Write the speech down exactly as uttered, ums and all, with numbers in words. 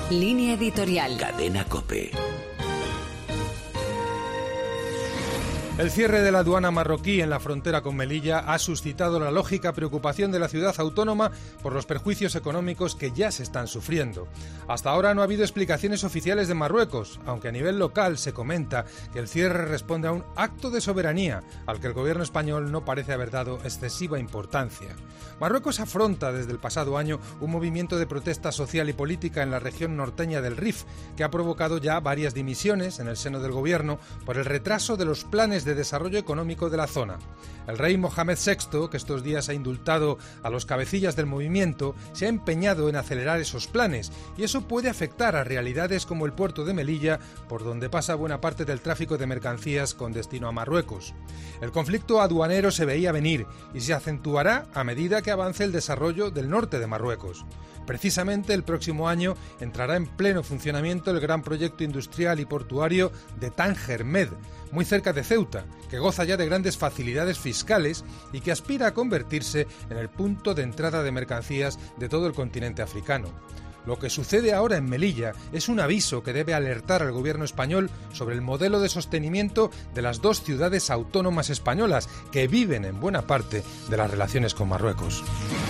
Línea editorial. Cadena COPE. El cierre de la aduana marroquí en la frontera con Melilla ha suscitado la lógica preocupación de la ciudad autónoma por los perjuicios económicos que ya se están sufriendo. Hasta ahora no ha habido explicaciones oficiales de Marruecos, aunque a nivel local se comenta que el cierre responde a un acto de soberanía al que el gobierno español no parece haber dado excesiva importancia. Marruecos afronta desde el pasado año un movimiento de protesta social y política en la región norteña del Rif, que ha provocado ya varias dimisiones en el seno del gobierno por el retraso de los planes de de desarrollo económico de la zona. El rey Mohamed sexto, que estos días ha indultado a los cabecillas del movimiento, se ha empeñado en acelerar esos planes, y eso puede afectar a realidades como el puerto de Melilla, por donde pasa buena parte del tráfico de mercancías con destino a Marruecos. El conflicto aduanero se veía venir y se acentuará a medida que avance el desarrollo del norte de Marruecos. Precisamente el próximo año entrará en pleno funcionamiento el gran proyecto industrial y portuario de Tánger Med, muy cerca de Ceuta, que goza ya de grandes facilidades fiscales y que aspira a convertirse en el punto de entrada de mercancías de todo el continente africano. Lo que sucede ahora en Melilla es un aviso que debe alertar al gobierno español sobre el modelo de sostenimiento de las dos ciudades autónomas españolas que viven en buena parte de las relaciones con Marruecos.